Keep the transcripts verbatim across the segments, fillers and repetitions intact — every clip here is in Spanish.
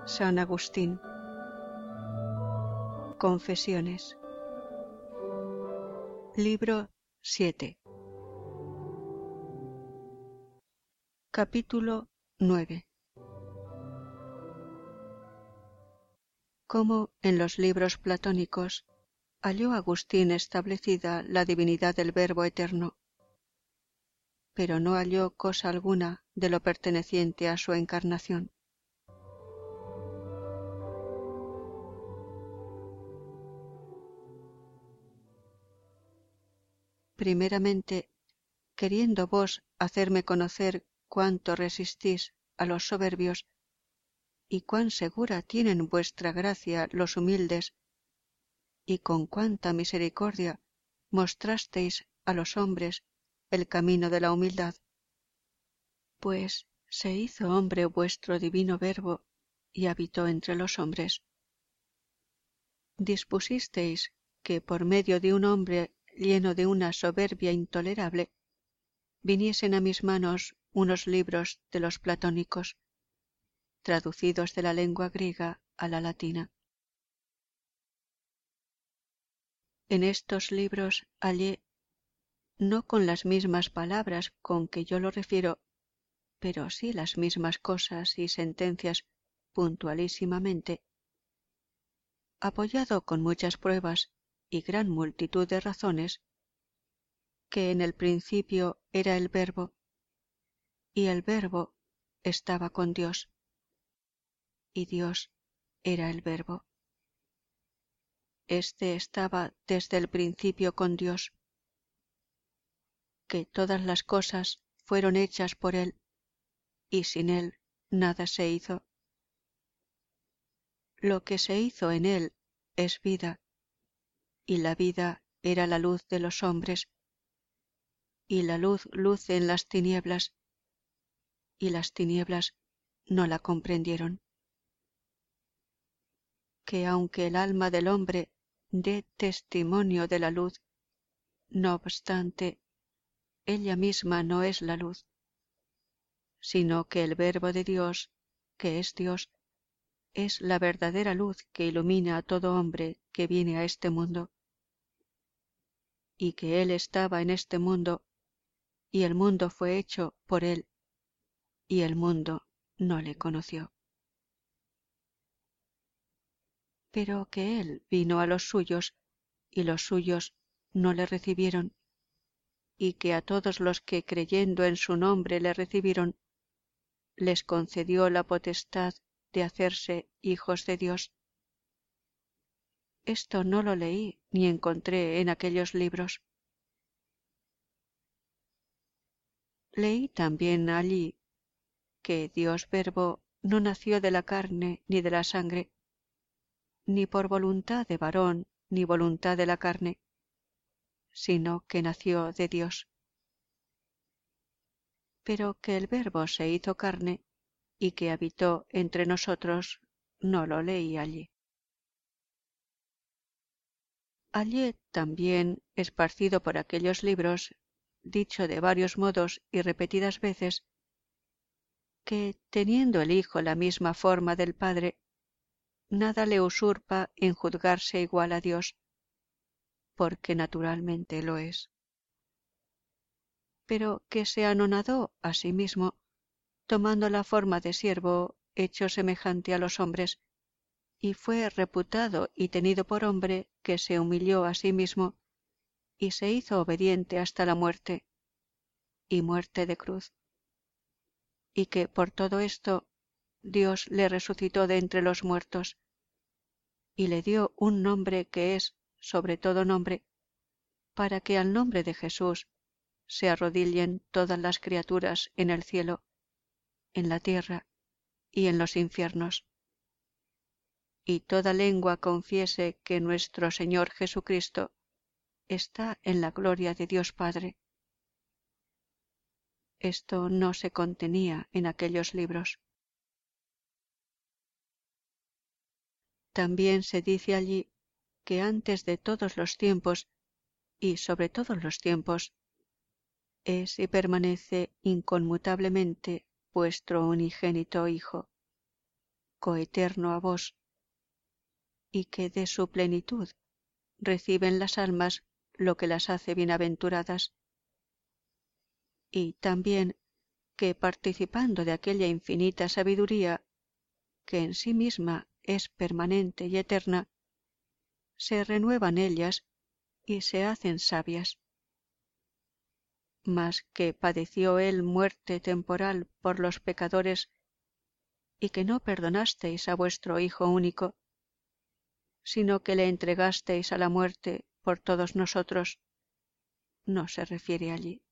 San Agustín. Confesiones. Libro siete. Capítulo nueve. Cómo en los libros platónicos halló Agustín establecida la divinidad del Verbo eterno, pero no halló cosa alguna de lo perteneciente a su encarnación. Primeramente, queriendo vos hacerme conocer cuánto resistís a los soberbios y cuán segura tienen vuestra gracia los humildes, y con cuánta misericordia mostrasteis a los hombres el camino de la humildad, pues se hizo hombre vuestro divino Verbo y habitó entre los hombres. Dispusisteis que por medio de un hombre lleno de una soberbia intolerable, viniesen a mis manos unos libros de los platónicos, traducidos de la lengua griega a la latina. En estos libros hallé, no con las mismas palabras con que yo lo refiero, pero sí las mismas cosas y sentencias puntualísimamente, apoyado con muchas pruebas y gran multitud de razones, que en el principio era el Verbo, y el Verbo estaba con Dios, y Dios era el Verbo. Este estaba desde el principio con Dios, que todas las cosas fueron hechas por Él, y sin Él nada se hizo. Lo que se hizo en Él es vida, y la vida era la luz de los hombres, y la luz luce en las tinieblas, y las tinieblas no la comprendieron. Que aunque el alma del hombre dé testimonio de la luz, no obstante, ella misma no es la luz, sino que el Verbo de Dios, que es Dios, es la verdadera luz que ilumina a todo hombre que viene a este mundo, y que Él estaba en este mundo, y el mundo fue hecho por Él, y el mundo no le conoció. Pero que Él vino a los suyos, y los suyos no le recibieron, y que a todos los que creyendo en su nombre le recibieron, les concedió la potestad de hacerse hijos de Dios. Esto no lo leí ni encontré en aquellos libros. Leí también allí que Dios Verbo no nació de la carne ni de la sangre, ni por voluntad de varón ni voluntad de la carne, sino que nació de Dios. Pero que el Verbo se hizo carne y que habitó entre nosotros, no lo leí allí. Hallé también, esparcido por aquellos libros, dicho de varios modos y repetidas veces, que teniendo el Hijo la misma forma del Padre, nada le usurpa en juzgarse igual a Dios, porque naturalmente lo es. Pero que se anonadó a sí mismo, tomando la forma de siervo hecho semejante a los hombres, y fue reputado y tenido por hombre que se humilló a sí mismo y se hizo obediente hasta la muerte, y muerte de cruz. Y que por todo esto Dios le resucitó de entre los muertos, y le dio un nombre que es sobre todo nombre, para que al nombre de Jesús se arrodillen todas las criaturas en el cielo, en la tierra y en los infiernos, y toda lengua confiese que nuestro Señor Jesucristo está en la gloria de Dios Padre. Esto no se contenía en aquellos libros. También se dice allí que antes de todos los tiempos y sobre todos los tiempos es y permanece inconmutablemente vuestro unigénito Hijo, coeterno a vos, y que de su plenitud reciben las almas lo que las hace bienaventuradas, y también que participando de aquella infinita sabiduría, que en sí misma es permanente y eterna, se renuevan ellas y se hacen sabias. Mas que padeció él muerte temporal por los pecadores, y que no perdonasteis a vuestro Hijo único, sino que le entregasteis a la muerte por todos nosotros, no se refiere allí.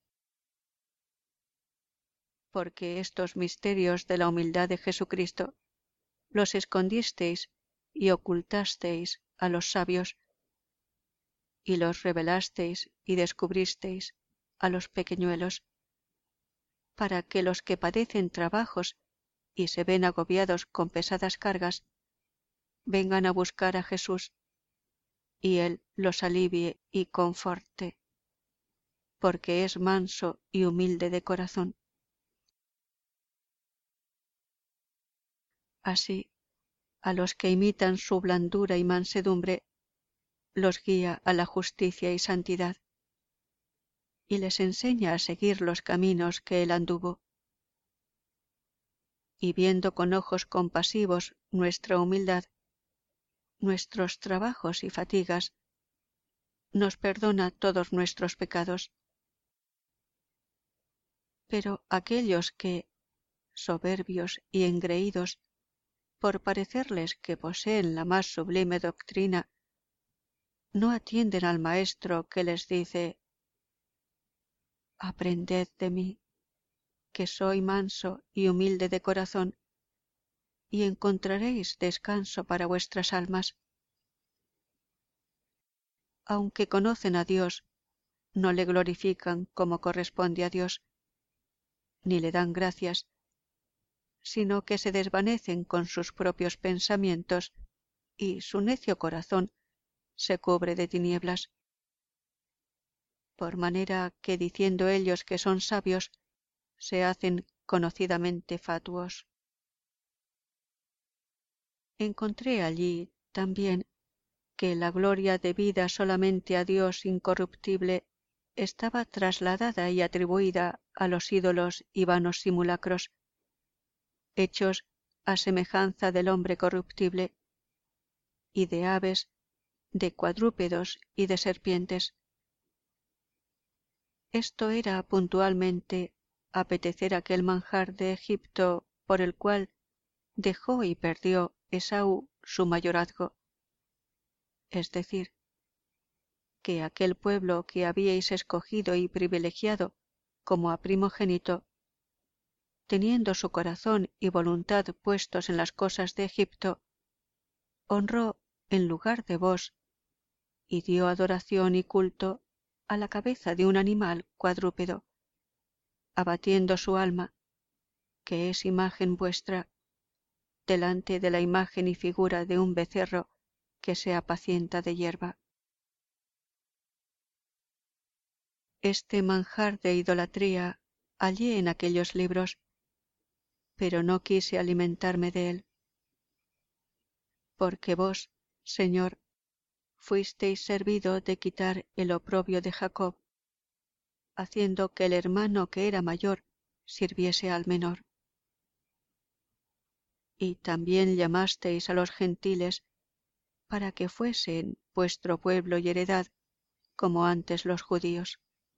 Porque estos misterios de la humildad de Jesucristo los escondisteis y ocultasteis a los sabios, y los revelasteis y descubristeis a los pequeñuelos, para que los que padecen trabajos y se ven agobiados con pesadas cargas, vengan a buscar a Jesús, y Él los alivie y conforte, porque es manso y humilde de corazón. Así, a los que imitan su blandura y mansedumbre, los guía a la justicia y santidad, y les enseña a seguir los caminos que él anduvo. Y viendo con ojos compasivos nuestra humildad, nuestros trabajos y fatigas, nos perdona todos nuestros pecados. Pero aquellos que, soberbios y engreídos, por parecerles que poseen la más sublime doctrina, no atienden al Maestro que les dice: aprended de mí, que soy manso y humilde de corazón, y encontraréis descanso para vuestras almas. Aunque conocen a Dios, no le glorifican como corresponde a Dios, ni le dan gracias, sino que se desvanecen con sus propios pensamientos, y su necio corazón se cubre de tinieblas. Por manera que, diciendo ellos que son sabios, se hacen conocidamente fatuos. Encontré allí también que la gloria debida solamente a Dios incorruptible estaba trasladada y atribuida a los ídolos y vanos simulacros, hechos a semejanza del hombre corruptible, y de aves, de cuadrúpedos y de serpientes. Esto era puntualmente apetecer aquel manjar de Egipto por el cual dejó y perdió Esaú su mayorazgo, es decir, que aquel pueblo que habíais escogido y privilegiado como a primogénito, teniendo su corazón y voluntad puestos en las cosas de Egipto, honró en lugar de vos y dio adoración y culto a la cabeza de un animal cuadrúpedo, abatiendo su alma, que es imagen vuestra, delante de la imagen y figura de un becerro que se apacienta de hierba. Este manjar de idolatría hallé en aquellos libros, pero no quise alimentarme de él. Porque vos, Señor, fuisteis servido de quitar el oprobio de Jacob, haciendo que el hermano que era mayor sirviese al menor. Y también llamasteis a los gentiles para que fuesen vuestro pueblo y heredad, como antes los judíos.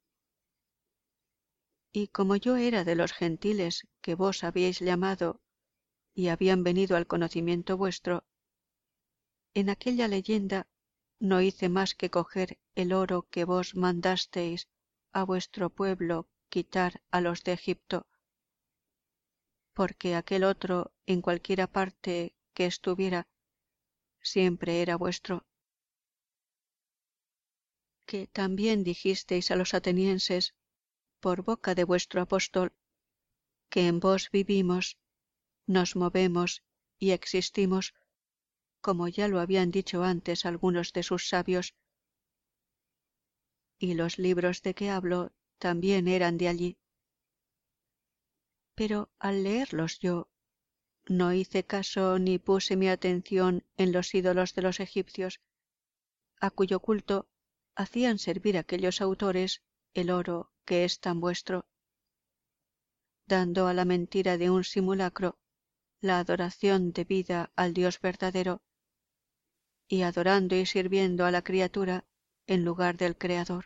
Y como yo era de los gentiles que vos habíais llamado y habían venido al conocimiento vuestro, en aquella leyenda no hice más que coger el oro que vos mandasteis a vuestro pueblo quitar a los de Egipto, porque aquel otro en cualquiera parte que estuviera siempre era vuestro. Que también dijisteis a los atenienses por boca de vuestro apóstol, que en vos vivimos, nos movemos y existimos, como ya lo habían dicho antes algunos de sus sabios, y los libros de que hablo también eran de allí. Pero al leerlos yo, no hice caso ni puse mi atención en los ídolos de los egipcios, a cuyo culto hacían servir aquellos autores el oro que es tan vuestro, dando a la mentira de un simulacro la adoración debida al Dios verdadero, y adorando y sirviendo a la criatura en lugar del Creador.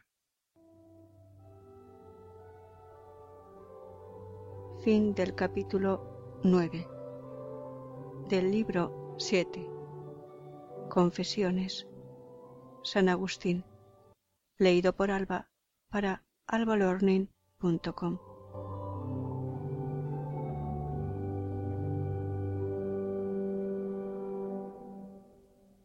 Fin del capítulo nueve del libro siete. Confesiones. San Agustín. Leído por Alba para alba learning punto com.